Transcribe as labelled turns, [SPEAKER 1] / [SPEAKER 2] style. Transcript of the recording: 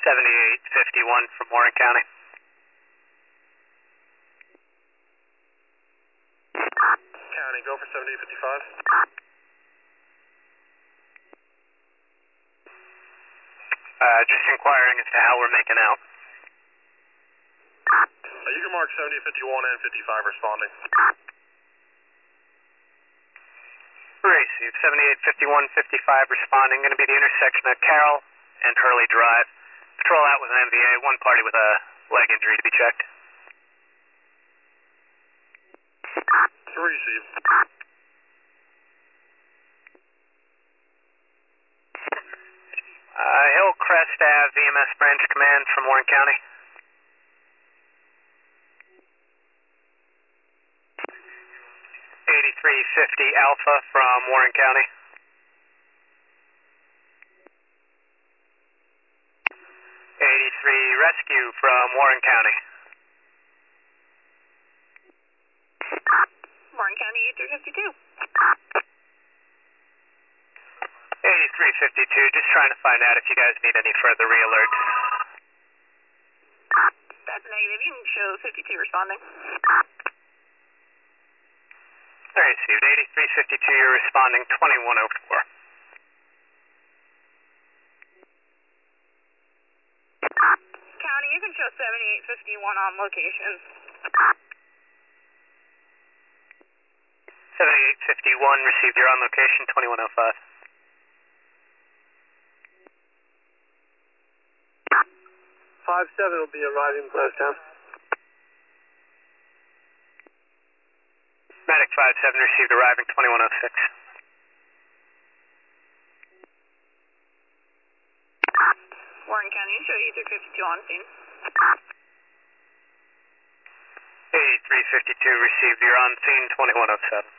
[SPEAKER 1] 7851 from Warren County.
[SPEAKER 2] County, go for 7855.
[SPEAKER 1] Just inquiring as to how we're making out.
[SPEAKER 2] You can mark 7051 and 55 responding.
[SPEAKER 1] Received 7851-55 responding. Going to be the intersection of Carroll and Hurley Drive. Patrol out with an MVA. One party with a leg injury to be checked.
[SPEAKER 2] Receive.
[SPEAKER 1] Hillcrest Ave, VMS Branch Command from Warren County. .8350 Alpha from Warren County. 83 Rescue from Warren County.
[SPEAKER 3] Warren County 8352.
[SPEAKER 1] 8352, just trying to find out if you guys need any further re-alerts.
[SPEAKER 3] That's negative. You can show 52 responding.
[SPEAKER 1] Received 8352, you're responding 2104.
[SPEAKER 3] County, you can show 7851 on location.
[SPEAKER 1] 7851, received, you're on location 2105.
[SPEAKER 2] 57 will be arriving close down.
[SPEAKER 1] Medic 57 received, arriving 2106.
[SPEAKER 3] Warren County, you show 8352 on scene.
[SPEAKER 1] 8352 received, you're on scene 2107.